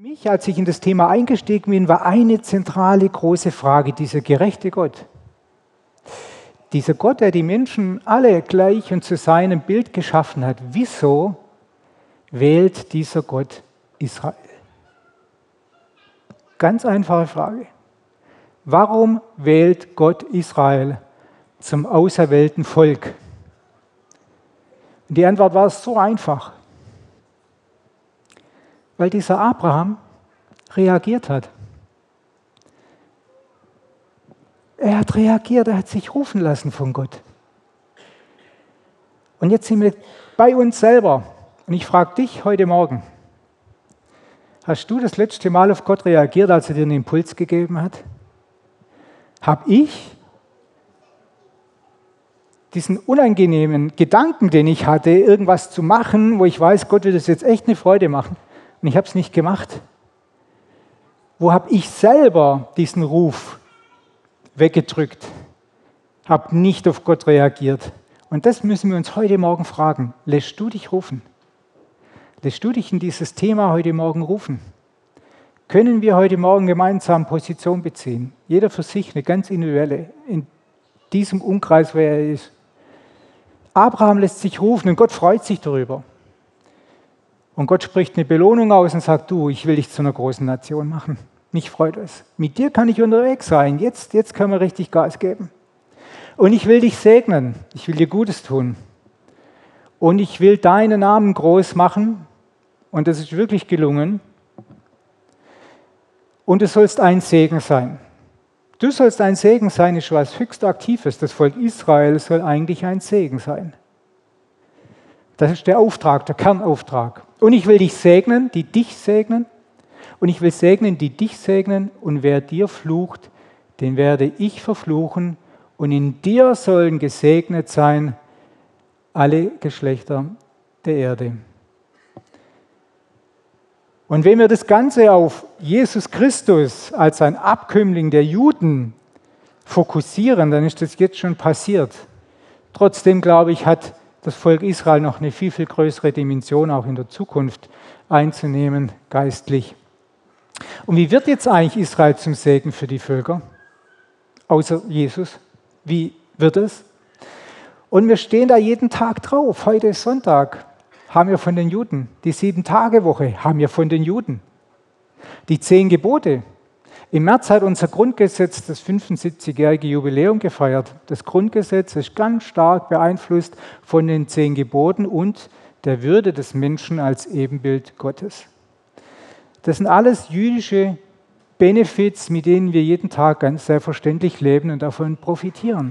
mich, als ich in das Thema eingestiegen bin, war eine zentrale große Frage, dieser gerechte Gott. Dieser Gott, der die Menschen alle gleich und zu seinem Bild geschaffen hat, wieso wählt dieser Gott Israel? Ganz einfache Frage. Warum wählt Gott Israel zum auserwählten Volk? Und die Antwort war so einfach. Weil dieser Abraham reagiert hat. Er hat reagiert, er hat sich rufen lassen von Gott. Und jetzt sind wir bei uns selber. Und ich frage dich heute Morgen, hast du das letzte Mal auf Gott reagiert, als er dir einen Impuls gegeben hat? Habe ich diesen unangenehmen Gedanken, den ich hatte, irgendwas zu machen, wo ich weiß, Gott wird es jetzt echt eine Freude machen, und ich habe es nicht gemacht? Wo habe ich selber diesen Ruf weggedrückt, habe nicht auf Gott reagiert? Und das müssen wir uns heute Morgen fragen. Lässt du dich rufen? Lässt du dich in dieses Thema heute Morgen rufen? Können wir heute Morgen gemeinsam Position beziehen? Jeder für sich, eine ganz individuelle, in diesem Umkreis, wo er ist. Abraham lässt sich rufen und Gott freut sich darüber. Und Gott spricht eine Belohnung aus und sagt, du, ich will dich zu einer großen Nation machen. Mich freut es. Mit dir kann ich unterwegs sein. Jetzt können wir richtig Gas geben. Und ich will dich segnen. Ich will dir Gutes tun. Und ich will deinen Namen groß machen. Und das ist wirklich gelungen. Und du sollst ein Segen sein. Du sollst ein Segen sein, ist was höchst Aktives. Das Volk Israel soll eigentlich ein Segen sein. Das ist der Auftrag, der Kernauftrag. Und ich will dich segnen, die dich segnen. Und ich will segnen, die dich segnen. Und wer dir flucht, den werde ich verfluchen. Und in dir sollen gesegnet sein alle Geschlechter der Erde. Und wenn wir das Ganze auf Jesus Christus als ein Abkömmling der Juden fokussieren, dann ist das jetzt schon passiert. Trotzdem, glaube ich, hat das Volk Israel noch eine viel, viel größere Dimension auch in der Zukunft einzunehmen, geistlich. Und wie wird jetzt eigentlich Israel zum Segen für die Völker? Außer Jesus. Wie wird es? Und wir stehen da jeden Tag drauf. Heute ist Sonntag. Haben wir von den Juden. Die 7-Tage-Woche haben wir von den Juden. Die 10 Gebote. Im März hat unser Grundgesetz das 75-jährige Jubiläum gefeiert. Das Grundgesetz ist ganz stark beeinflusst von den 10 Geboten und der Würde des Menschen als Ebenbild Gottes. Das sind alles jüdische Benefits, mit denen wir jeden Tag ganz selbstverständlich leben und davon profitieren.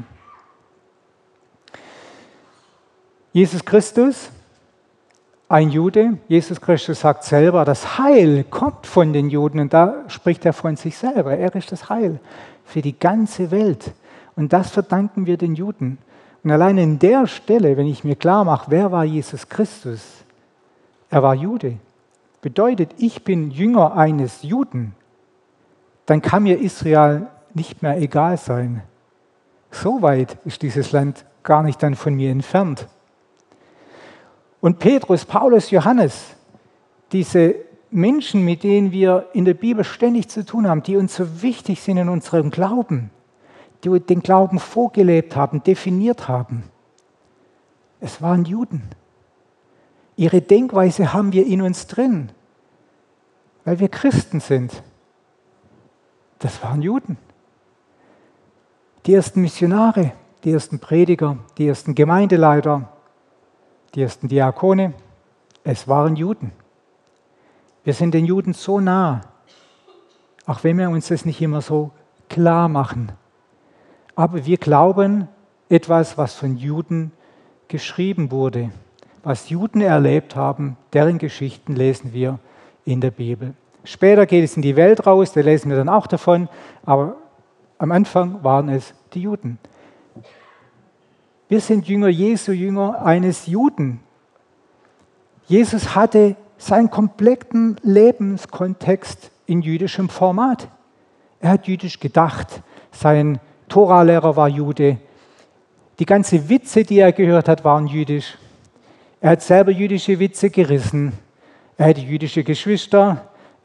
Jesus Christus, ein Jude, Jesus Christus sagt selber, das Heil kommt von den Juden und da spricht er von sich selber. Er ist das Heil für die ganze Welt und das verdanken wir den Juden. Und allein in der Stelle, wenn ich mir klar mache, wer war Jesus Christus? Er war Jude. Bedeutet, ich bin Jünger eines Juden, dann kann mir Israel nicht mehr egal sein. So weit ist dieses Land gar nicht dann von mir entfernt. Und Petrus, Paulus, Johannes, diese Menschen, mit denen wir in der Bibel ständig zu tun haben, die uns so wichtig sind in unserem Glauben, die den Glauben vorgelebt haben, definiert haben, es waren Juden. Ihre Denkweise haben wir in uns drin, weil wir Christen sind. Das waren Juden. Die ersten Missionare, die ersten Prediger, die ersten Gemeindeleiter, die ersten Diakone, es waren Juden. Wir sind den Juden so nah, auch wenn wir uns das nicht immer so klar machen. Aber wir glauben etwas, was von Juden geschrieben wurde, was Juden erlebt haben, deren Geschichten lesen wir in der Bibel. Später geht es in die Welt raus, da lesen wir dann auch davon, aber am Anfang waren es die Juden. Wir sind Jünger Jesu, Jünger eines Juden. Jesus hatte seinen kompletten Lebenskontext in jüdischem Format. Er hat jüdisch gedacht, sein Toralehrer war Jude, die ganzen Witze, die er gehört hat, waren jüdisch. Er hat selber jüdische Witze gerissen, er hatte jüdische Geschwister,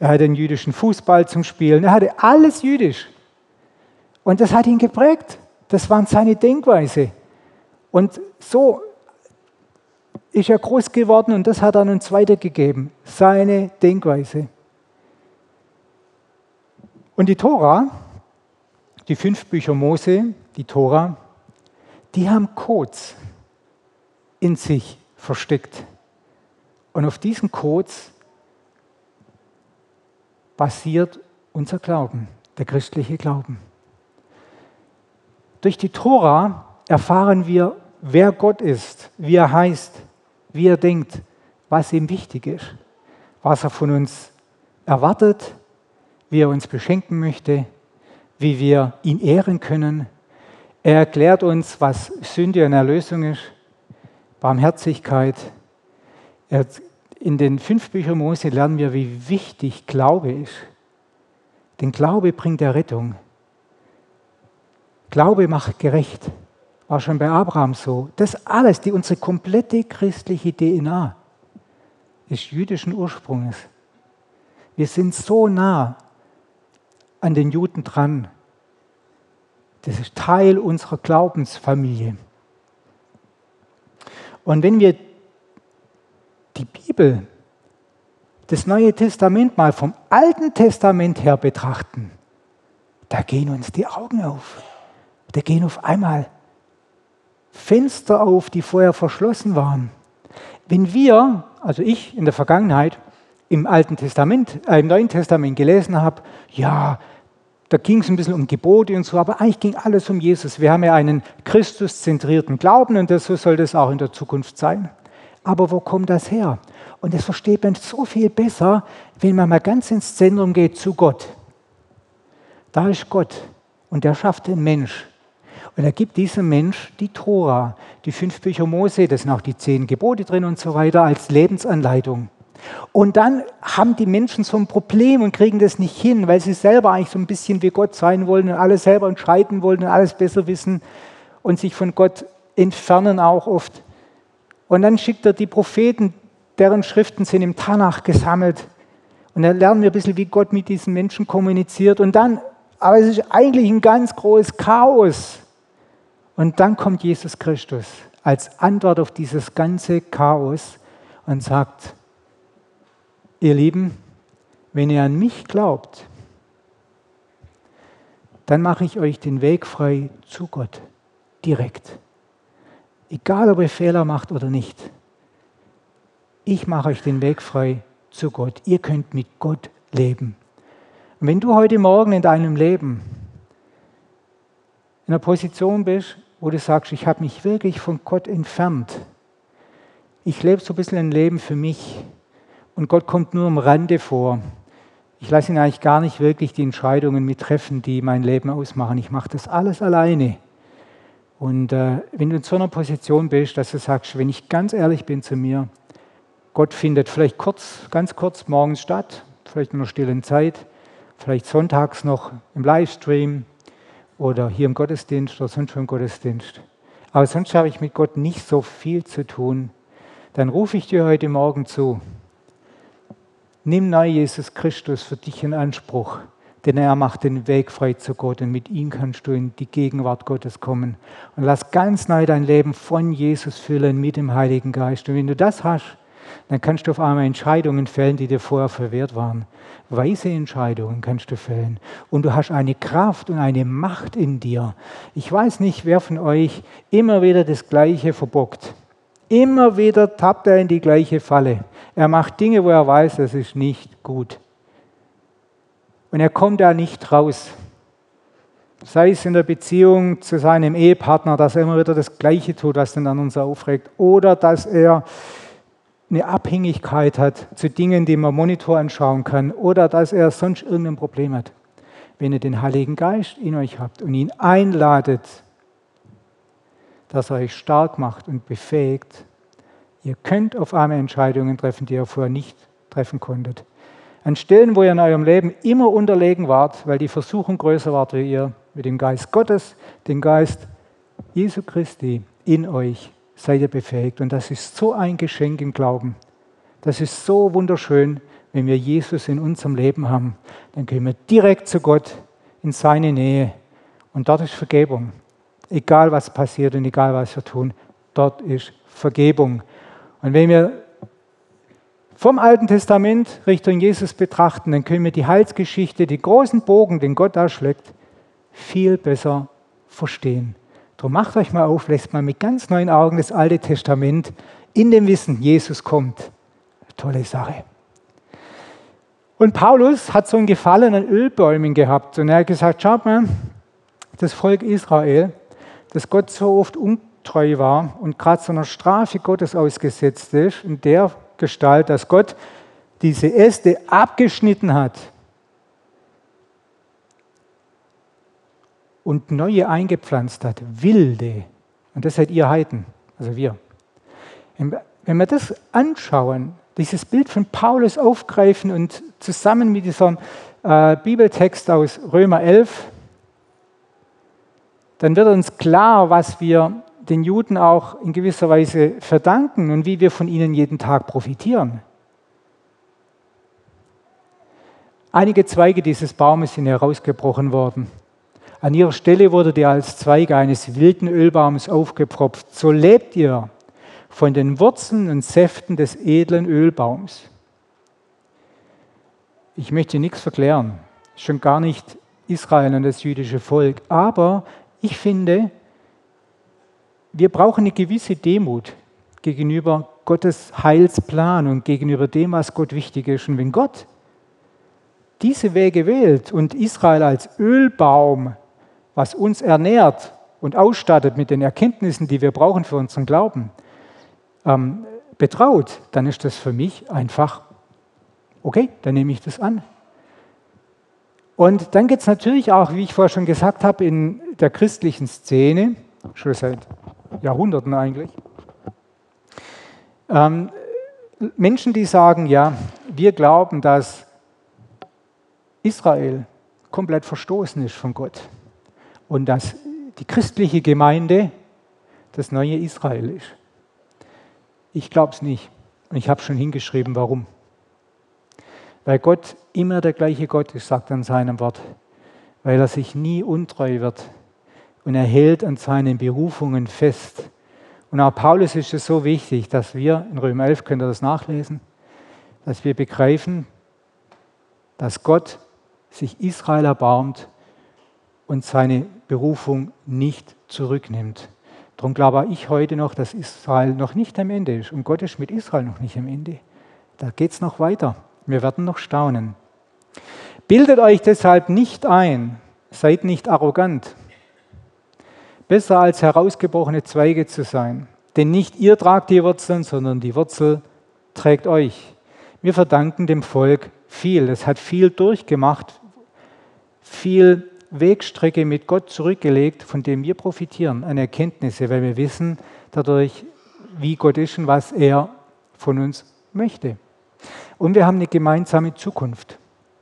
Er hatte einen jüdischen Fußball zum Spielen. Er hatte alles jüdisch. Und das hat ihn geprägt. Das war seine Denkweise. Und so ist er groß geworden und das hat er uns weitergegeben. Seine Denkweise. Und die Tora, die 5 Bücher Mose, die Tora, die haben Codes in sich versteckt. Und auf diesen Codes basiert unser Glauben, der christliche Glauben. Durch die Tora erfahren wir, wer Gott ist, wie er heißt, wie er denkt, was ihm wichtig ist, was er von uns erwartet, wie er uns beschenken möchte, wie wir ihn ehren können. Er erklärt uns, was Sünde und Erlösung ist, Barmherzigkeit. In den 5 Büchern Mose lernen wir, wie wichtig Glaube ist. Denn Glaube bringt Errettung. Glaube macht gerecht. War schon bei Abraham so. Das alles, unsere komplette christliche DNA, ist jüdischen Ursprungs. Wir sind so nah an den Juden dran. Das ist Teil unserer Glaubensfamilie. Und wenn wir die Bibel, das Neue Testament mal vom Alten Testament her betrachten, da gehen uns die Augen auf. Da gehen auf einmal Fenster auf, die vorher verschlossen waren. Wenn wir, also ich in der Vergangenheit, im Neuen Testament gelesen habe, ja, da ging es ein bisschen um Gebote und so, aber eigentlich ging alles um Jesus. Wir haben ja einen Christus-zentrierten Glauben und so soll das auch in der Zukunft sein. Aber wo kommt das her? Und das versteht man so viel besser, wenn man mal ganz ins Zentrum geht zu Gott. Da ist Gott und der schafft den Mensch. Und er gibt diesem Mensch die Tora, die 5 Bücher Mose, da sind auch die 10 Gebote drin und so weiter, als Lebensanleitung. Und dann haben die Menschen so ein Problem und kriegen das nicht hin, weil sie selber eigentlich so ein bisschen wie Gott sein wollen und alles selber entscheiden wollen und alles besser wissen und sich von Gott entfernen auch oft. Und dann schickt er die Propheten, deren Schriften sind im Tanach gesammelt. Und dann lernen wir ein bisschen, wie Gott mit diesen Menschen kommuniziert. Und dann, aber es ist eigentlich ein ganz großes Chaos. Und dann kommt Jesus Christus als Antwort auf dieses ganze Chaos und sagt, ihr Lieben, wenn ihr an mich glaubt, dann mache ich euch den Weg frei zu Gott, direkt. Egal, ob ihr Fehler macht oder nicht. Ich mache euch den Weg frei zu Gott. Ihr könnt mit Gott leben. Und wenn du heute Morgen in deinem Leben in einer Position bist, wo du sagst, ich habe mich wirklich von Gott entfernt. Ich lebe so ein bisschen ein Leben für mich und Gott kommt nur am Rande vor. Ich lasse ihn eigentlich gar nicht wirklich die Entscheidungen mittreffen, die mein Leben ausmachen. Ich mache das alles alleine. Und wenn du in so einer Position bist, dass du sagst, wenn ich ganz ehrlich bin zu mir, Gott findet vielleicht ganz kurz morgens statt, vielleicht in einer stillen Zeit, vielleicht sonntags noch im Livestream oder hier im Gottesdienst oder sonst schon im Gottesdienst. Aber sonst habe ich mit Gott nicht so viel zu tun. Dann rufe ich dir heute Morgen zu. Nimm neu Jesus Christus für dich in Anspruch, denn er macht den Weg frei zu Gott und mit ihm kannst du in die Gegenwart Gottes kommen. Und lass ganz neu dein Leben von Jesus füllen mit dem Heiligen Geist. Und wenn du das hast, dann kannst du auf einmal Entscheidungen fällen, die dir vorher verwehrt waren. Weise Entscheidungen kannst du fällen. Und du hast eine Kraft und eine Macht in dir. Ich weiß nicht, wer von euch immer wieder das Gleiche verbockt. Immer wieder tappt er in die gleiche Falle. Er macht Dinge, wo er weiß, das ist nicht gut. Und er kommt da nicht raus. Sei es in der Beziehung zu seinem Ehepartner, dass er immer wieder das Gleiche tut, was den anderen so aufregt. Oder dass er eine Abhängigkeit hat zu Dingen, die man Monitor anschauen kann. Oder dass er sonst irgendein Problem hat. Wenn ihr den Heiligen Geist in euch habt und ihn einladet, dass er euch stark macht und befähigt, ihr könnt auf einmal Entscheidungen treffen, die ihr vorher nicht treffen konntet. An Stellen, wo ihr in eurem Leben immer unterlegen wart, weil die Versuchung größer war wie ihr, mit dem Geist Gottes, dem Geist Jesu Christi in euch, seid ihr befähigt. Und das ist so ein Geschenk im Glauben. Das ist so wunderschön, wenn wir Jesus in unserem Leben haben, dann gehen wir direkt zu Gott in seine Nähe. Und dort ist Vergebung. Egal was passiert und egal was wir tun, dort ist Vergebung. Und wenn wir vom Alten Testament Richtung Jesus betrachten, dann können wir die Heilsgeschichte, die großen Bogen, den Gott da schlägt, viel besser verstehen. Darum macht euch mal auf, lest mal mit ganz neuen Augen das Alte Testament in dem Wissen, Jesus kommt. Tolle Sache. Und Paulus hat so einen Gefallen an Ölbäumen gehabt und er hat gesagt, schaut mal, das Volk Israel, das Gott so oft untreu war und gerade so einer Strafe Gottes ausgesetzt ist, in der Gestalt, dass Gott diese Äste abgeschnitten hat und neue eingepflanzt hat, wilde. Und das seid ihr Heiden, also wir. Wenn wir das anschauen, dieses Bild von Paulus aufgreifen und zusammen mit diesem Bibeltext aus Römer 11, dann wird uns klar, was wir den Juden auch in gewisser Weise verdanken und wie wir von ihnen jeden Tag profitieren. Einige Zweige dieses Baumes sind herausgebrochen worden. An ihrer Stelle wurde der als Zweige eines wilden Ölbaums aufgepfropft. So lebt ihr von den Wurzeln und Säften des edlen Ölbaums. Ich möchte nichts verklären, schon gar nicht Israel und das jüdische Volk, aber ich finde, wir brauchen eine gewisse Demut gegenüber Gottes Heilsplan und gegenüber dem, was Gott wichtig ist. Und wenn Gott diese Wege wählt und Israel als Ölbaum, was uns ernährt und ausstattet mit den Erkenntnissen, die wir brauchen für unseren Glauben, betraut, dann ist das für mich einfach, okay, dann nehme ich das an. Und dann geht es natürlich auch, wie ich vorher schon gesagt habe, in der christlichen Szene, schon seit Jahrhunderten eigentlich, Menschen, die sagen, ja, wir glauben, dass Israel komplett verstoßen ist von Gott und dass die christliche Gemeinde das neue Israel ist. Ich glaube es nicht. Und ich habe schon hingeschrieben, warum. Weil Gott immer der gleiche Gott ist, sagt er in seinem Wort. Weil er sich nie untreu wird. Und er hält an seinen Berufungen fest. Und auch Paulus ist es so wichtig, dass wir, in Römer 11 könnt ihr das nachlesen, dass wir begreifen, dass Gott sich Israel erbarmt und seine Berufung nicht zurücknimmt. Darum glaube ich heute noch, dass Israel noch nicht am Ende ist. Und Gott ist mit Israel noch nicht am Ende. Da geht es noch weiter. Wir werden noch staunen. Bildet euch deshalb nicht ein, seid nicht arrogant. Besser als herausgebrochene Zweige zu sein. Denn nicht ihr tragt die Wurzeln, sondern die Wurzel trägt euch. Wir verdanken dem Volk viel. Es hat viel durchgemacht, viel Wegstrecke mit Gott zurückgelegt, von dem wir profitieren, an Erkenntnisse, weil wir wissen dadurch, wie Gott ist und was er von uns möchte. Und wir haben eine gemeinsame Zukunft.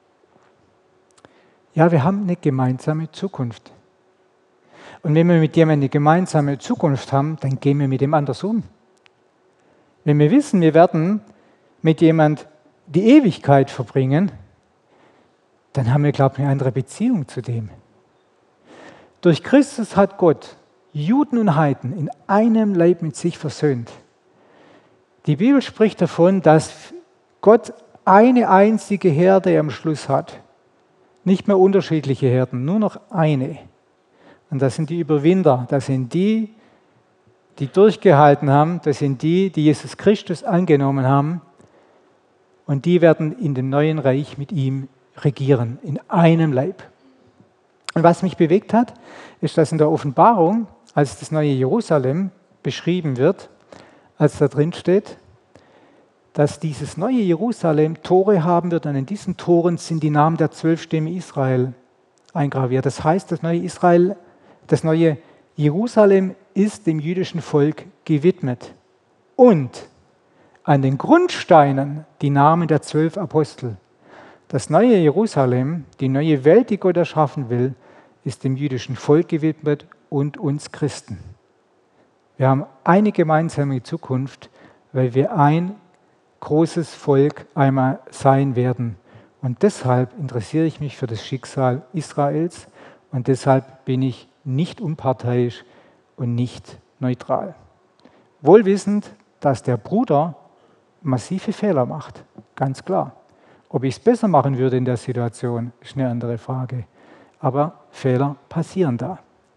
Ja, wir haben eine gemeinsame Zukunft. Und wenn wir mit jemandem eine gemeinsame Zukunft haben, dann gehen wir mit dem anders um. Wenn wir wissen, wir werden mit jemand die Ewigkeit verbringen, dann haben wir, glaube ich, eine andere Beziehung zu dem. Durch Christus hat Gott Juden und Heiden in einem Leib mit sich versöhnt. Die Bibel spricht davon, dass Gott eine einzige Herde am Schluss hat. Nicht mehr unterschiedliche Herden, nur noch eine. Und das sind die Überwinder, das sind die, die durchgehalten haben, das sind die, die Jesus Christus angenommen haben. Und die werden in dem neuen Reich mit ihm regieren, in einem Leib. Und was mich bewegt hat, ist, dass in der Offenbarung, als das neue Jerusalem beschrieben wird, als da drin steht, dass dieses neue Jerusalem Tore haben wird und in diesen Toren sind die Namen der 12 Stämme Israel eingraviert. Das heißt, das neue Jerusalem ist dem jüdischen Volk gewidmet. Und an den Grundsteinen die Namen der 12 Apostel. Das neue Jerusalem, die neue Welt, die Gott erschaffen will, ist dem jüdischen Volk gewidmet und uns Christen. Wir haben eine gemeinsame Zukunft, weil wir ein großes Volk einmal sein werden. Und deshalb interessiere ich mich für das Schicksal Israels und deshalb bin ich nicht unparteiisch und nicht neutral. Wohl wissend, dass der Bruder massive Fehler macht, ganz klar. Ob ich es besser machen würde in der Situation, ist eine andere Frage. Aber Fehler passieren da.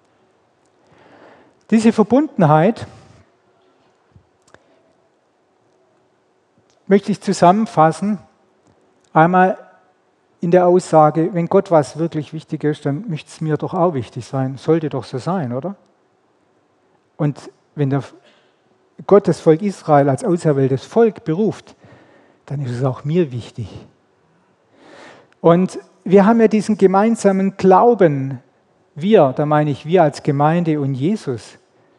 Diese Verbundenheit möchte ich zusammenfassen, einmal in der Aussage, wenn Gott was wirklich wichtig ist, dann müsste es mir doch auch wichtig sein. Sollte doch so sein, oder? Und wenn Gott das Volk Israel als auserwähltes Volk beruft, dann ist es auch mir wichtig. Und wir haben ja diesen gemeinsamen Glauben, da meine ich wir als Gemeinde und Jesus.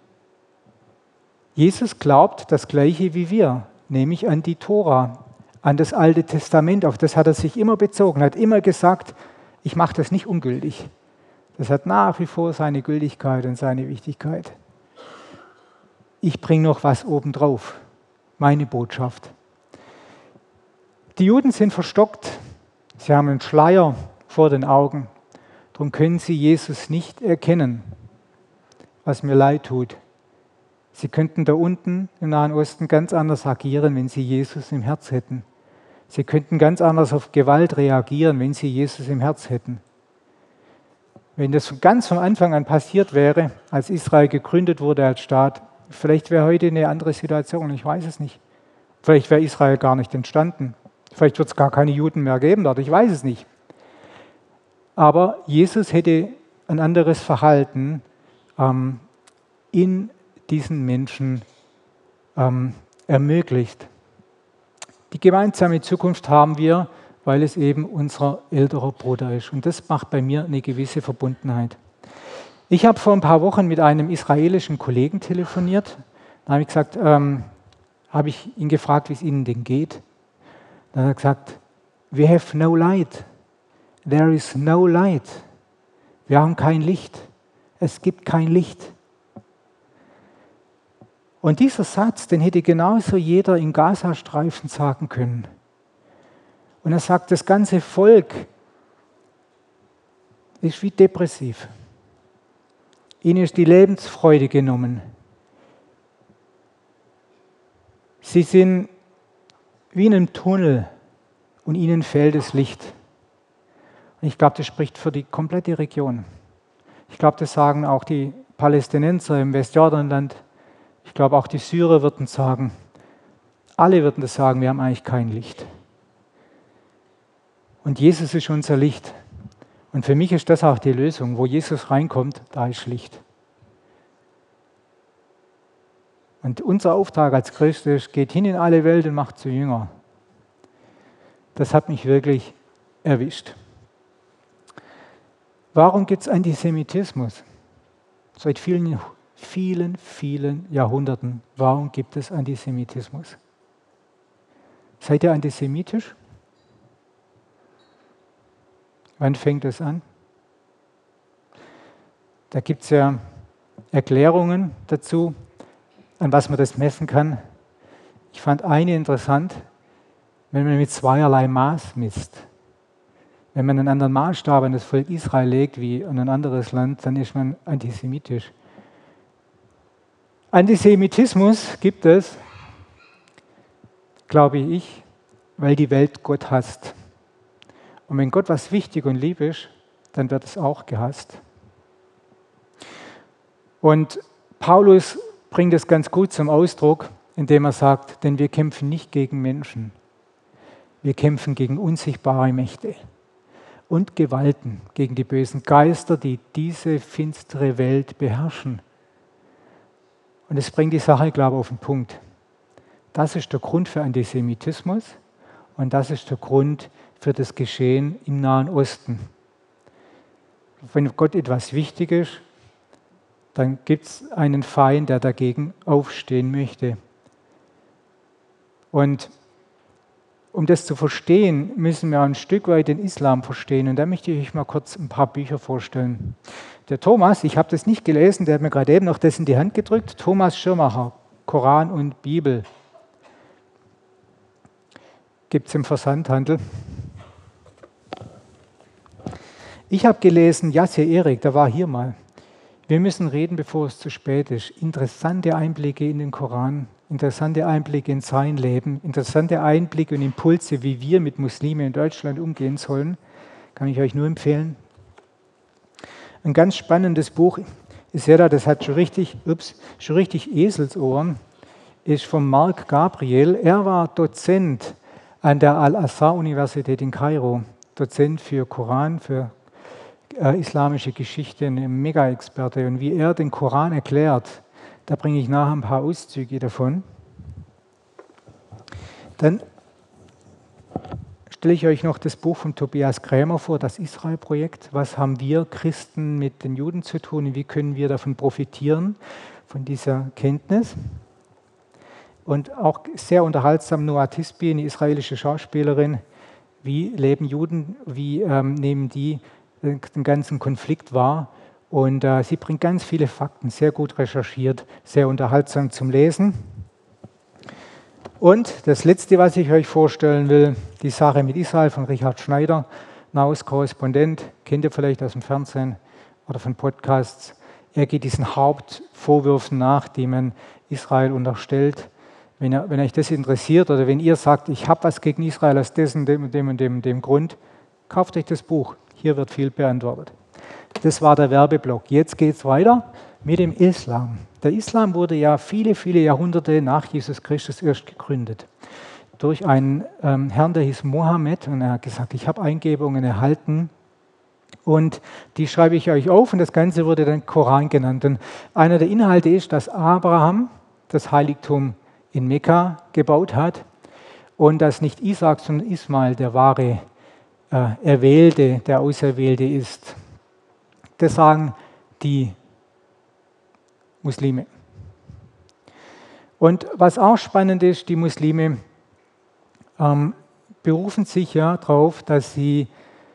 Jesus glaubt das Gleiche wie wir, nämlich an die Tora, an das Alte Testament. Auf das hat er sich immer bezogen, hat immer gesagt, ich mache das nicht ungültig. Das hat nach wie vor seine Gültigkeit und seine Wichtigkeit. Ich bringe noch was obendrauf, meine Botschaft. Die Juden sind verstockt, sie haben einen Schleier vor den Augen, darum können sie Jesus nicht erkennen, was mir leid tut. Sie könnten da unten im Nahen Osten ganz anders agieren, wenn sie Jesus im Herz hätten. Sie könnten ganz anders auf Gewalt reagieren, wenn sie Jesus im Herz hätten. Wenn das ganz von Anfang an passiert wäre, als Israel gegründet wurde als Staat, vielleicht wäre heute eine andere Situation, ich weiß es nicht. Vielleicht wäre Israel gar nicht entstanden. Vielleicht wird es gar keine Juden mehr geben dort, ich weiß es nicht. Aber Jesus hätte ein anderes Verhalten in diesen Menschen ermöglicht. Die gemeinsame Zukunft haben wir, weil es eben unser älterer Bruder ist. Und das macht bei mir eine gewisse Verbundenheit. Ich habe vor ein paar Wochen mit einem israelischen Kollegen telefoniert. Da habe ich ihn gefragt, wie es ihnen denn geht. Dann hat er gesagt, we have no light. There is no light. Wir haben kein Licht. Es gibt kein Licht. Und dieser Satz, den hätte genauso jeder im Gazastreifen sagen können. Und er sagt, das ganze Volk ist wie depressiv. Ihnen ist die Lebensfreude genommen. Sie sind wie in einem Tunnel und ihnen fehlt das Licht. Und ich glaube, das spricht für die komplette Region. Ich glaube, das sagen auch die Palästinenser im Westjordanland. Ich glaube, auch die Syrer würden sagen, alle würden das sagen, wir haben eigentlich kein Licht. Und Jesus ist unser Licht. Und für mich ist das auch die Lösung. Wo Jesus reinkommt, da ist Licht. Und unser Auftrag als Christ ist, geht hin in alle Welt und macht zu Jünger. Das hat mich wirklich erwischt. Warum gibt es Antisemitismus? Seit vielen Jahrhunderten. Warum gibt es Antisemitismus? Seid ihr antisemitisch? Wann fängt es an? Da gibt es ja Erklärungen dazu, an was man das messen kann. Ich fand eine interessant, wenn man mit zweierlei Maß misst. Wenn man einen anderen Maßstab an das Volk Israel legt wie an ein anderes Land, dann ist man antisemitisch. Antisemitismus gibt es, glaube ich, weil die Welt Gott hasst. Und wenn Gott was wichtig und lieb ist, dann wird es auch gehasst. Und Paulus bringt es ganz gut zum Ausdruck, indem er sagt, denn wir kämpfen nicht gegen Menschen, wir kämpfen gegen unsichtbare Mächte und Gewalten, gegen die bösen Geister, die diese finstere Welt beherrschen. Und es bringt die Sache, glaube ich, auf den Punkt. Das ist der Grund für Antisemitismus und das ist der Grund für das Geschehen im Nahen Osten. Wenn Gott etwas wichtig ist, dann gibt es einen Feind, der dagegen aufstehen möchte. Und um das zu verstehen, müssen wir ein Stück weit den Islam verstehen. Und da möchte ich euch mal kurz ein paar Bücher vorstellen. Der Thomas, ich habe das nicht gelesen, der hat mir gerade eben noch das in die Hand gedrückt. Thomas Schirmacher, Koran und Bibel. gibt es im Versandhandel. Ich habe gelesen, Yasser Erik, der war hier mal. Wir müssen reden, bevor es zu spät ist. Interessante Einblicke in den Koran, interessante Einblicke in sein Leben, interessante Einblicke und Impulse, wie wir mit Muslimen in Deutschland umgehen sollen. Kann ich euch nur empfehlen. Ein ganz spannendes Buch, ich sehe da, das hat schon richtig Eselsohren, ist von Mark Gabriel. Er war Dozent an der Al-Azhar-Universität in Kairo, Dozent für Koran, für islamische Geschichte, ein Mega-Experte. Und wie er den Koran erklärt, da bringe ich nachher ein paar Auszüge davon. Dann stelle ich euch noch das Buch von Tobias Krämer vor, das Israel-Projekt. Was haben wir Christen mit den Juden zu tun und wie können wir davon profitieren, von dieser Kenntnis? Und auch sehr unterhaltsam Noa Tisbi, eine israelische Schauspielerin. Wie leben Juden, wie nehmen die den ganzen Konflikt wahr? Und sie bringt ganz viele Fakten, sehr gut recherchiert, sehr unterhaltsam zum Lesen. Und das Letzte, was ich euch vorstellen will, die Sache mit Israel von Richard Schneider, Nahost-Korrespondent, kennt ihr vielleicht aus dem Fernsehen oder von Podcasts. Er geht diesen Hauptvorwürfen nach, die man Israel unterstellt. Wenn euch das interessiert oder wenn ihr sagt, ich habe was gegen Israel aus dem und dem Grund, kauft euch das Buch. Hier wird viel beantwortet. Das war der Werbeblock. Jetzt geht es weiter mit dem Islam. Der Islam wurde ja viele, viele Jahrhunderte nach Jesus Christus erst gegründet. Durch einen Herrn, der hieß Mohammed. Und er hat gesagt, ich habe Eingebungen erhalten. Und die schreibe ich euch auf. Und das Ganze wurde dann Koran genannt. Und einer der Inhalte ist, dass Abraham das Heiligtum in Mekka gebaut hat. Und dass nicht Isaak, sondern Ismail der wahre Erwählte, der Auserwählte ist. Das sagen die Muslime. Und was auch spannend ist, die Muslime berufen sich ja darauf, dass sie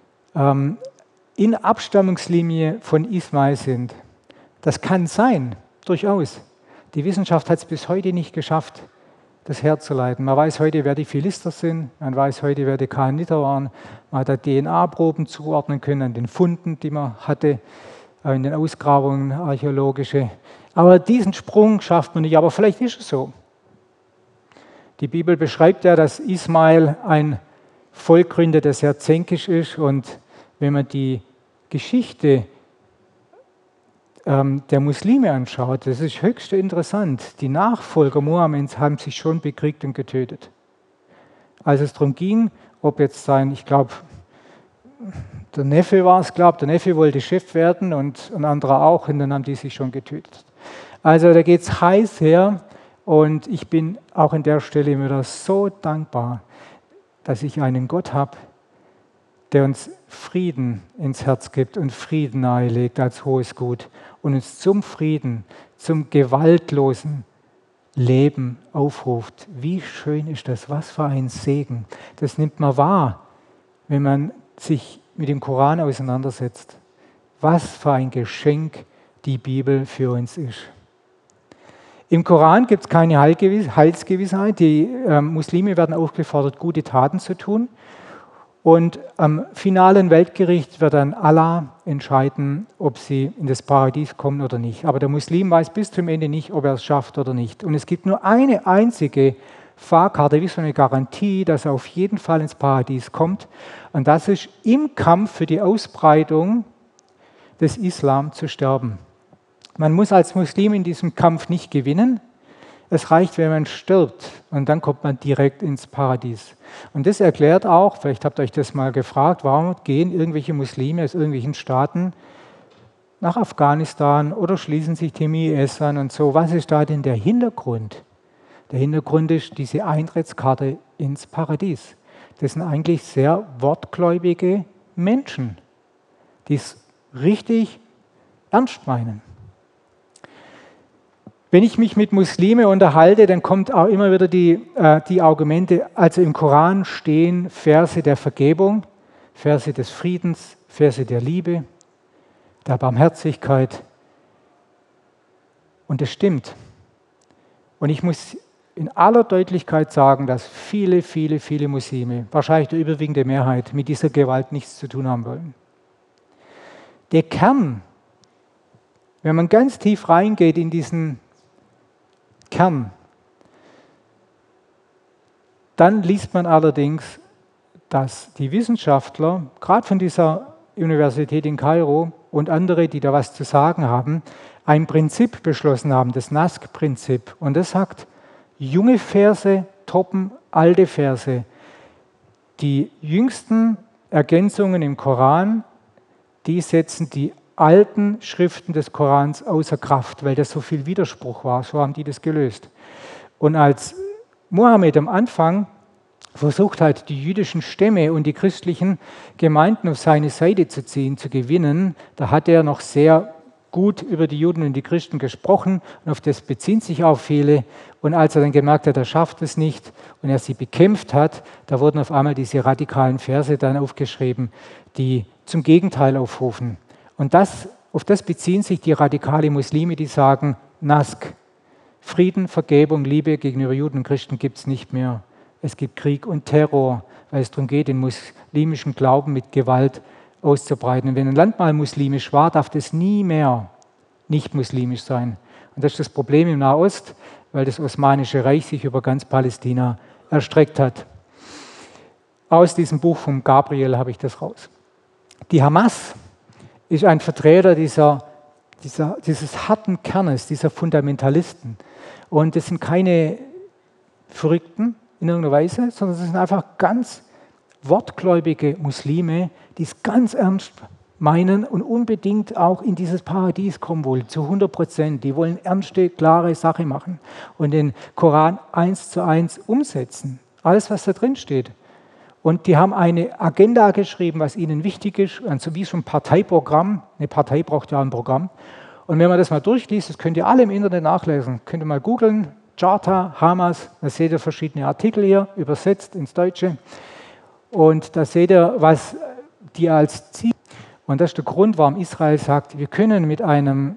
in Abstammungslinie von Ismail sind. Das kann sein, durchaus. Die Wissenschaft hat es bis heute nicht geschafft, das herzuleiten. Man weiß heute, wer die Philister sind, man weiß heute, wer die Kanaaniter waren, man hat DNA-Proben zuordnen können an den Funden, die man hatte, in den Ausgrabungen, archäologische. Aber diesen Sprung schafft man nicht, aber vielleicht ist es so. Die Bibel beschreibt ja, dass Ismail ein Volk gründet, das sehr zänkisch ist, und wenn man die Geschichte der Muslime anschaut, das ist höchst interessant. Die Nachfolger Mohammeds haben sich schon bekriegt und getötet. Als es darum ging, ob jetzt ich glaube, der Neffe war es, der Neffe wollte Chef werden und ein anderer auch, und dann haben die sich schon getötet. Also da geht es heiß her, und ich bin auch an der Stelle wieder so dankbar, dass ich einen Gott habe, der uns Frieden ins Herz gibt und Frieden nahelegt als hohes Gut und uns zum Frieden, zum gewaltlosen Leben aufruft. Wie schön ist das, was für ein Segen. Das nimmt man wahr, wenn man sich mit dem Koran auseinandersetzt. Was für ein Geschenk die Bibel für uns ist. Im Koran gibt es keine Heilsgewissheit. Die Muslime werden aufgefordert, gute Taten zu tun. Und am finalen Weltgericht wird dann Allah entscheiden, ob sie in das Paradies kommen oder nicht. Aber der Muslim weiß bis zum Ende nicht, ob er es schafft oder nicht. Und es gibt nur eine einzige Fahrkarte, wie so eine Garantie, dass er auf jeden Fall ins Paradies kommt. Und das ist, im Kampf für die Ausbreitung des Islam zu sterben. Man muss als Muslim in diesem Kampf nicht gewinnen. Es reicht, wenn man stirbt, und dann kommt man direkt ins Paradies. Und das erklärt auch, vielleicht habt ihr euch das mal gefragt, warum gehen irgendwelche Muslime aus irgendwelchen Staaten nach Afghanistan oder schließen sich dem IS an und so. Was ist da denn der Hintergrund? Der Hintergrund ist diese Eintrittskarte ins Paradies. Das sind eigentlich sehr wortgläubige Menschen, die es richtig ernst meinen. Wenn ich mich mit Muslimen unterhalte, dann kommt auch immer wieder die Argumente, also im Koran stehen Verse der Vergebung, Verse des Friedens, Verse der Liebe, der Barmherzigkeit. Und das stimmt. Und ich muss in aller Deutlichkeit sagen, dass viele, viele, viele Muslime, wahrscheinlich die überwiegende Mehrheit, mit dieser Gewalt nichts zu tun haben wollen. Der Kern, wenn man ganz tief reingeht in diesen Kern, dann liest man allerdings, dass die Wissenschaftler, gerade von dieser Universität in Kairo und andere, die da was zu sagen haben, ein Prinzip beschlossen haben, das Nask-Prinzip. Und das sagt, junge Verse toppen alte Verse. Die jüngsten Ergänzungen im Koran, die setzen die alten Schriften des Korans außer Kraft, weil das so viel Widerspruch war. So haben die das gelöst. Und als Mohammed am Anfang versucht hat, die jüdischen Stämme und die christlichen Gemeinden auf seine Seite zu ziehen, zu gewinnen, da hat er noch sehr gut über die Juden und die Christen gesprochen und auf das beziehen sich auch viele. Und als er dann gemerkt hat, er schafft es nicht und er sie bekämpft hat, da wurden auf einmal diese radikalen Verse dann aufgeschrieben, die zum Gegenteil aufrufen. Und auf das beziehen sich die radikalen Muslime, die sagen, Nask, Frieden, Vergebung, Liebe gegenüber Juden und Christen gibt es nicht mehr. Es gibt Krieg und Terror, weil es darum geht, den muslimischen Glauben mit Gewalt auszubreiten. Und wenn ein Land mal muslimisch war, darf das nie mehr nicht muslimisch sein. Und das ist das Problem im Nahost, weil das Osmanische Reich sich über ganz Palästina erstreckt hat. Aus diesem Buch von Gabriel habe ich das raus. Die Hamas ist ein Vertreter dieses harten Kernes, dieser Fundamentalisten. Und das sind keine Verrückten in irgendeiner Weise, sondern das sind einfach ganz wortgläubige Muslime, die es ganz ernst meinen und unbedingt auch in dieses Paradies kommen wollen, zu 100%. Die wollen ernste, klare Sache machen und den Koran 1:1 umsetzen. Alles, was da drin steht. Und die haben eine Agenda geschrieben, was ihnen wichtig ist, also wie so ein Parteiprogramm. Eine Partei braucht ja ein Programm. Und wenn man das mal durchliest, das könnt ihr alle im Internet nachlesen, könnt ihr mal googeln, Charta, Hamas, da seht ihr verschiedene Artikel hier, übersetzt ins Deutsche. Und da seht ihr, was die als Ziel. Und das ist der Grund, warum Israel sagt, wir können mit einem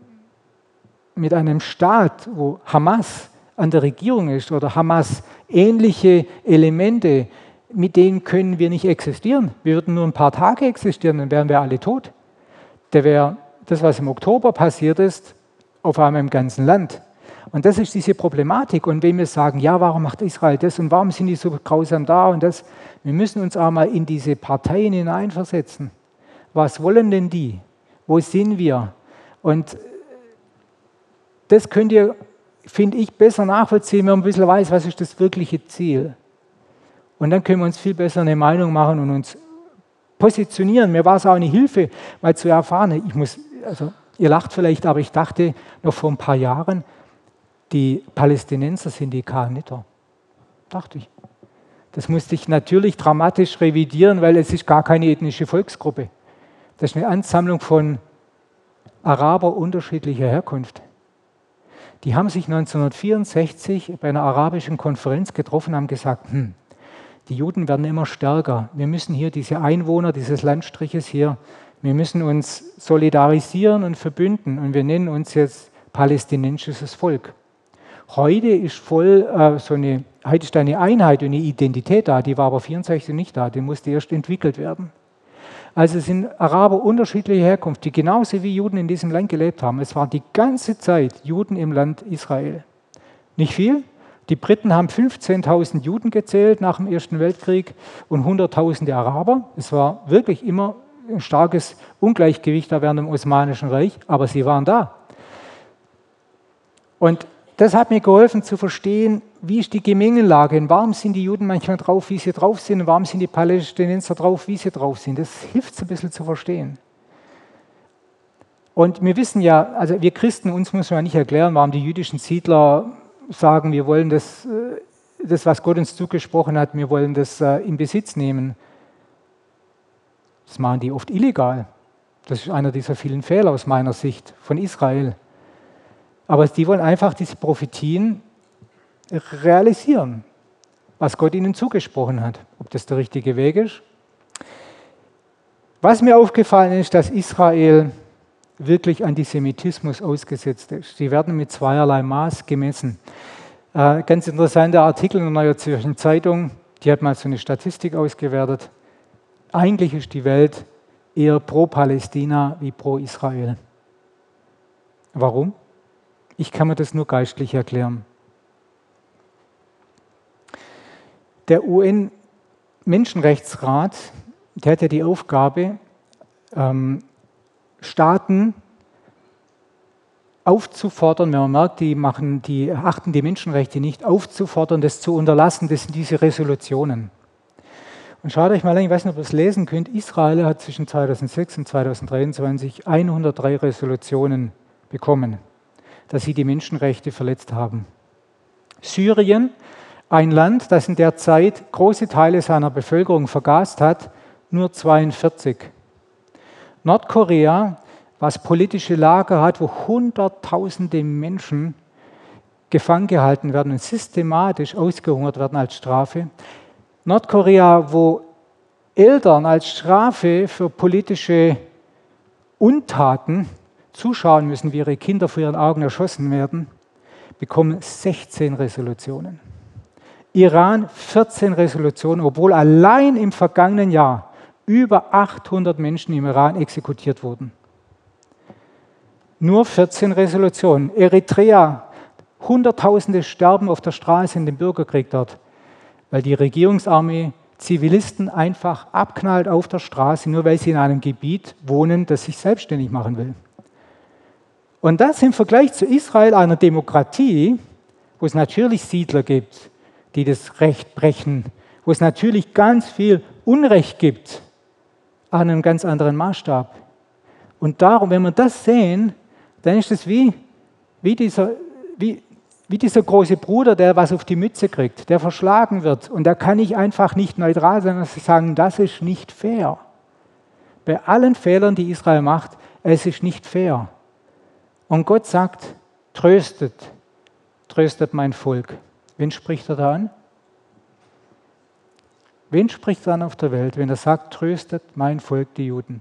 Staat, wo Hamas an der Regierung ist oder Hamas ähnliche Elemente, mit denen können wir nicht existieren. Wir würden nur ein paar Tage existieren, dann wären wir alle tot. Da wäre das, was im Oktober passiert ist, auf einmal im ganzen Land. Und das ist diese Problematik. Und wenn wir sagen, ja, warum macht Israel das und warum sind die so grausam da und das, wir müssen uns auch mal in diese Parteien hineinversetzen. Was wollen denn die? Wo sind wir? Und das könnt ihr, finde ich, besser nachvollziehen, wenn man ein bisschen weiß, was ist das wirkliche Ziel. Und dann können wir uns viel besser eine Meinung machen und uns positionieren. Mir war es auch eine Hilfe, mal zu erfahren, ihr lacht vielleicht, aber ich dachte noch vor ein paar Jahren, die Palästinenser sind die Kanaaniter. Dachte ich. Das musste ich natürlich dramatisch revidieren, weil es ist gar keine ethnische Volksgruppe. Das ist eine Ansammlung von Araber unterschiedlicher Herkunft. Die haben sich 1964 bei einer arabischen Konferenz getroffen und haben gesagt, die Juden werden immer stärker. Wir müssen hier diese Einwohner dieses Landstriches hier, wir müssen uns solidarisieren und verbünden und wir nennen uns jetzt palästinensisches Volk. Heute ist heute ist eine Einheit und eine Identität da, die war aber 1964 nicht da, die musste erst entwickelt werden. Also es sind Araber unterschiedlicher Herkunft, die genauso wie Juden in diesem Land gelebt haben. Es waren die ganze Zeit Juden im Land Israel. Nicht viel. Die Briten haben 15.000 Juden gezählt nach dem Ersten Weltkrieg und Hunderttausende Araber. Es war wirklich immer ein starkes Ungleichgewicht da während dem Osmanischen Reich, aber sie waren da. Und das hat mir geholfen zu verstehen, wie ist die Gemengelage und warum sind die Juden manchmal drauf, wie sie drauf sind und warum sind die Palästinenser drauf, wie sie drauf sind. Das hilft ein bisschen zu verstehen. Und wir wissen ja, also wir Christen, uns muss man nicht erklären, warum die jüdischen Siedler sagen, wir wollen das, was Gott uns zugesprochen hat, wir wollen das in Besitz nehmen. Das machen die oft illegal. Das ist einer dieser vielen Fehler aus meiner Sicht von Israel. Aber die wollen einfach diese Prophetien realisieren, was Gott ihnen zugesprochen hat. Ob das der richtige Weg ist? Was mir aufgefallen ist, dass Israel wirklich Antisemitismus ausgesetzt ist. Sie werden mit zweierlei Maß gemessen. Ganz interessanter Artikel in der Neuen Zürcher Zeitung, die hat mal so eine Statistik ausgewertet. Eigentlich ist die Welt eher pro Palästina wie pro Israel. Warum? Ich kann mir das nur geistlich erklären. Der UN-Menschenrechtsrat, der hat ja die Aufgabe, Staaten aufzufordern, wenn man merkt, die achten die Menschenrechte nicht, aufzufordern, das zu unterlassen. Das sind diese Resolutionen. Und schaut euch mal an, ich weiß nicht, ob ihr es lesen könnt, Israel hat zwischen 2006 und 2023 103 Resolutionen bekommen, dass sie die Menschenrechte verletzt haben. Syrien, ein Land, das in der Zeit große Teile seiner Bevölkerung vergast hat, nur 42. Nordkorea, was politische Lager hat, wo Hunderttausende Menschen gefangen gehalten werden und systematisch ausgehungert werden als Strafe. Nordkorea, wo Eltern als Strafe für politische Untaten zuschauen müssen, wie ihre Kinder vor ihren Augen erschossen werden, bekommen 16 Resolutionen. Iran 14 Resolutionen, obwohl allein im vergangenen Jahr über 800 Menschen im Iran exekutiert wurden. Nur 14 Resolutionen. Eritrea, Hunderttausende sterben auf der Straße in dem Bürgerkrieg dort, weil die Regierungsarmee Zivilisten einfach abknallt auf der Straße, nur weil sie in einem Gebiet wohnen, das sich selbstständig machen will. Und das im Vergleich zu Israel, einer Demokratie, wo es natürlich Siedler gibt, die das Recht brechen, wo es natürlich ganz viel Unrecht gibt, an einem ganz anderen Maßstab. Und darum, wenn wir das sehen, dann ist es wie dieser große Bruder, der was auf die Mütze kriegt, der verschlagen wird. Und da kann ich einfach nicht neutral sein und sagen, das ist nicht fair. Bei allen Fehlern, die Israel macht, es ist nicht fair. Und Gott sagt, tröstet mein Volk. Wen spricht er da an? Wen spricht er an auf der Welt, wenn er sagt, tröstet mein Volk, die Juden?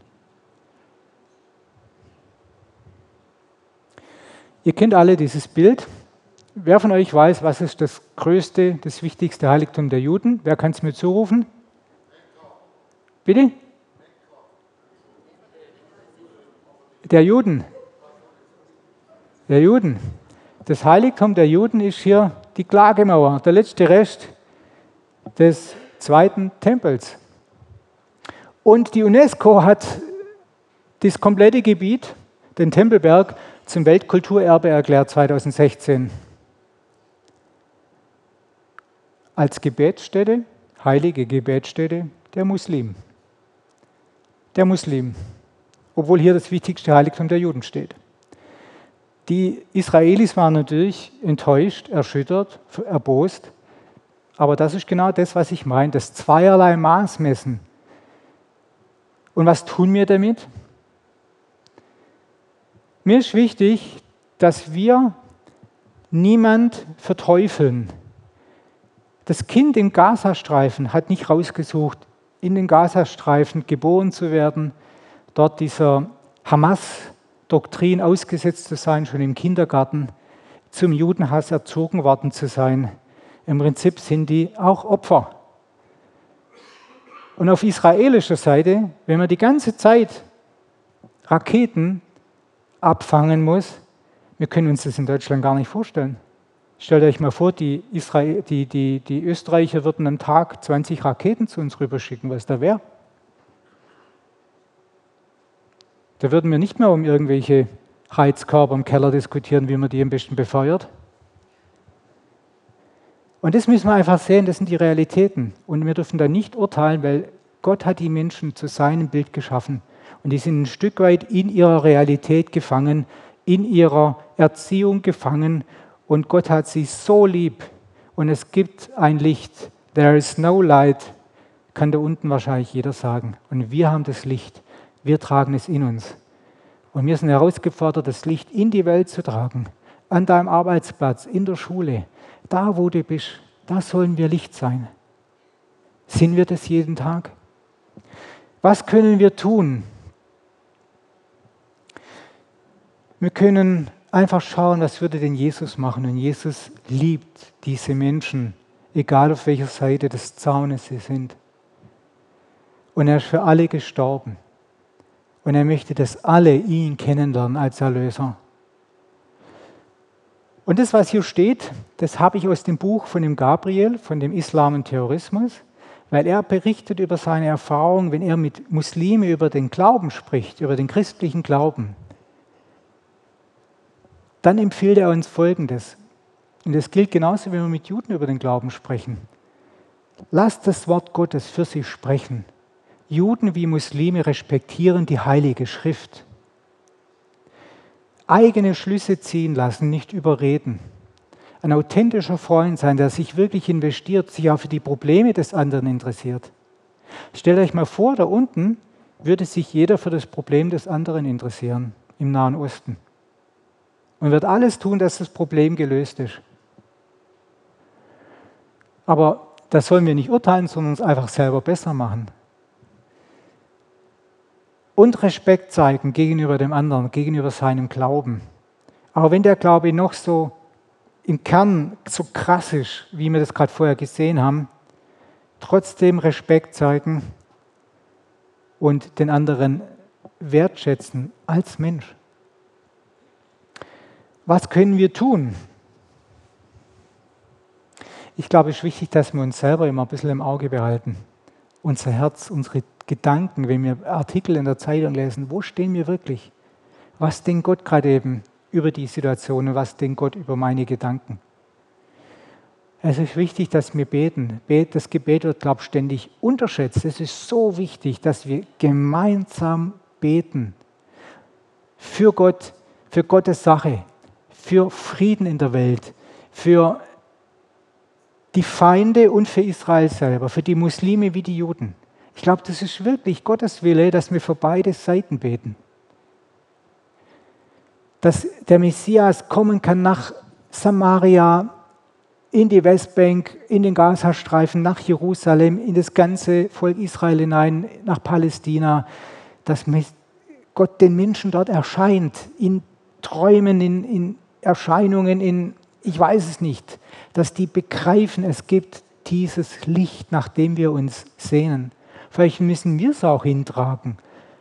Ihr kennt alle dieses Bild. Wer von euch weiß, was ist das größte, das wichtigste Heiligtum der Juden? Wer kann es mir zurufen? Bitte? Der Juden. Der Juden. Das Heiligtum der Juden ist hier die Klagemauer, der letzte Rest des zweiten Tempels. Und die UNESCO hat das komplette Gebiet, den Tempelberg, zum Weltkulturerbe erklärt 2016. Als Gebetsstätte, heilige Gebetsstätte der Muslim. Der Muslim. Obwohl hier das wichtigste Heiligtum der Juden steht. Die Israelis waren natürlich enttäuscht, erschüttert, erbost. Aber das ist genau das, was ich meine, das zweierlei Maßmessen. Und was tun wir damit? Mir ist wichtig, dass wir niemand verteufeln. Das Kind im Gazastreifen hat nicht rausgesucht, in den Gazastreifen geboren zu werden, dort dieser Hamas-Doktrin ausgesetzt zu sein, schon im Kindergarten, zum Judenhass erzogen worden zu sein. Im Prinzip sind die auch Opfer. Und auf israelischer Seite, wenn man die ganze Zeit Raketen abfangen muss, wir können uns das in Deutschland gar nicht vorstellen. Stellt euch mal vor, die Österreicher würden am Tag 20 Raketen zu uns rüberschicken, was da wäre. Da würden wir nicht mehr um irgendwelche Heizkörper im Keller diskutieren, wie man die am besten befeuert. Und das müssen wir einfach sehen, das sind die Realitäten. Und wir dürfen da nicht urteilen, weil Gott hat die Menschen zu seinem Bild geschaffen. Und die sind ein Stück weit in ihrer Realität gefangen, in ihrer Erziehung gefangen. Und Gott hat sie so lieb. Und es gibt ein Licht. There is no light, kann da unten wahrscheinlich jeder sagen. Und wir haben das Licht. Wir tragen es in uns. Und wir sind herausgefordert, das Licht in die Welt zu tragen. An deinem Arbeitsplatz, in der Schule, da wo du bist, da sollen wir Licht sein. Sind wir das jeden Tag? Was können wir tun? Wir können einfach schauen, was würde denn Jesus machen. Und Jesus liebt diese Menschen, egal auf welcher Seite des Zaunes sie sind. Und er ist für alle gestorben. Und er möchte, dass alle ihn kennenlernen als Erlöser. Und das, was hier steht, das habe ich aus dem Buch von dem Gabriel, von dem Islam und Terrorismus, weil er berichtet über seine Erfahrung, wenn er mit Muslimen über den Glauben spricht, über den christlichen Glauben. Dann empfiehlt er uns Folgendes. Und das gilt genauso, wenn wir mit Juden über den Glauben sprechen. Lasst das Wort Gottes für sich sprechen. Juden wie Muslime respektieren die Heilige Schrift. Eigene Schlüsse ziehen lassen, nicht überreden. Ein authentischer Freund sein, der sich wirklich investiert, sich auch für die Probleme des anderen interessiert. Stellt euch mal vor, da unten würde sich jeder für das Problem des anderen interessieren, im Nahen Osten. Und wird alles tun, dass das Problem gelöst ist. Aber das sollen wir nicht urteilen, sondern uns einfach selber besser machen. Und Respekt zeigen gegenüber dem anderen, gegenüber seinem Glauben. Auch wenn der Glaube noch so im Kern so krass ist, wie wir das gerade vorher gesehen haben, trotzdem Respekt zeigen und den anderen wertschätzen als Mensch. Was können wir tun? Ich glaube, es ist wichtig, dass wir uns selber immer ein bisschen im Auge behalten. Unser Herz, unsere Gedanken, wenn wir Artikel in der Zeitung lesen, wo stehen wir wirklich? Was denkt Gott gerade eben über die Situation und was denkt Gott über meine Gedanken? Es ist wichtig, dass wir beten. Das Gebet wird, glaube ich, ständig unterschätzt. Es ist so wichtig, dass wir gemeinsam beten. Für Gott, für Gottes Sache, für Frieden in der Welt, für die Feinde und für Israel selber, für die Muslime wie die Juden. Ich glaube, das ist wirklich Gottes Wille, dass wir für beide Seiten beten. Dass der Messias kommen kann nach Samaria, in die Westbank, in den Gazastreifen, nach Jerusalem, in das ganze Volk Israel hinein, nach Palästina, dass Gott den Menschen dort erscheint, in Träumen, in Erscheinungen, ich weiß es nicht, dass die begreifen, es gibt dieses Licht, nach dem wir uns sehnen. Vielleicht müssen wir es auch hintragen.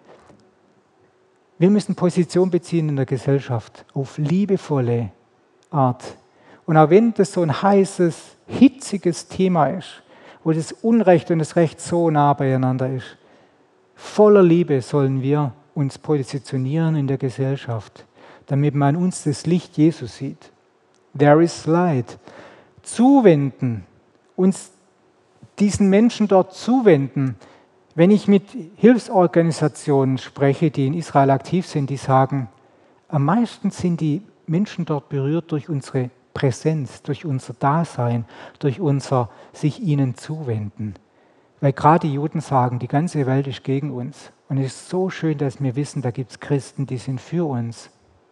Wir müssen Position beziehen in der Gesellschaft auf liebevolle Art. Und auch wenn das so ein heißes, hitziges Thema ist, wo das Unrecht und das Recht so nah beieinander ist, voller Liebe sollen wir uns positionieren in der Gesellschaft, damit man uns das Licht Jesus sieht. There is light. Zuwenden, uns diesen Menschen dort zuwenden. Wenn ich mit Hilfsorganisationen spreche, die in Israel aktiv sind, die sagen, am meisten sind die Menschen dort berührt durch unsere Präsenz, durch unser Dasein, durch unser sich ihnen zuwenden. Weil gerade die Juden sagen, die ganze Welt ist gegen uns. Und es ist so schön, dass wir wissen, da gibt es Christen, die sind für uns.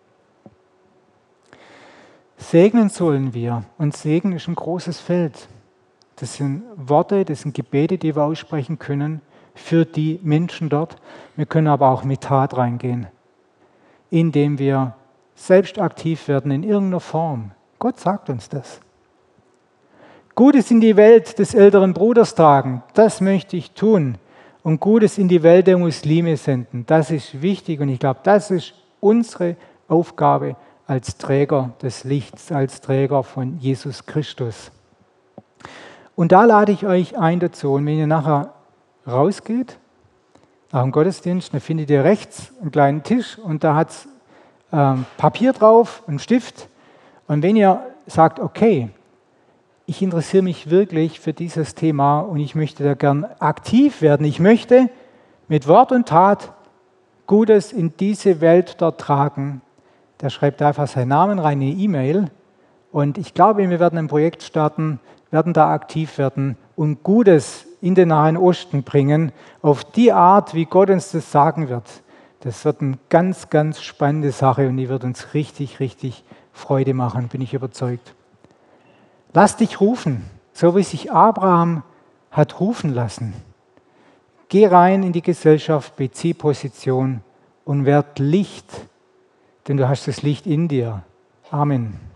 Segnen sollen wir. Und Segen ist ein großes Feld. Das sind Worte, das sind Gebete, die wir aussprechen können für die Menschen dort. Wir können aber auch mit Tat reingehen, indem wir selbst aktiv werden in irgendeiner Form. Gott sagt uns das. Gutes in die Welt des älteren Bruders tragen, das möchte ich tun. Und Gutes in die Welt der Muslime senden, das ist wichtig. Und ich glaube, das ist unsere Aufgabe als Träger des Lichts, als Träger von Jesus Christus. Und da lade ich euch ein dazu. Und wenn ihr nachher rausgeht, nach dem Gottesdienst, dann findet ihr rechts einen kleinen Tisch und da hat es Papier drauf, einen Stift. Und wenn ihr sagt, okay, ich interessiere mich wirklich für dieses Thema und ich möchte da gern aktiv werden, ich möchte mit Wort und Tat Gutes in diese Welt dort tragen, der schreibt einfach seinen Namen rein, eine E-Mail. Und ich glaube, wir werden ein Projekt starten, werden da aktiv werden und Gutes in den Nahen Osten bringen, auf die Art, wie Gott uns das sagen wird. Das wird eine ganz, ganz spannende Sache und die wird uns richtig, richtig Freude machen, bin ich überzeugt. Lass dich rufen, so wie sich Abraham hat rufen lassen. Geh rein in die Gesellschaft, bezieh Position und werd Licht, denn du hast das Licht in dir. Amen.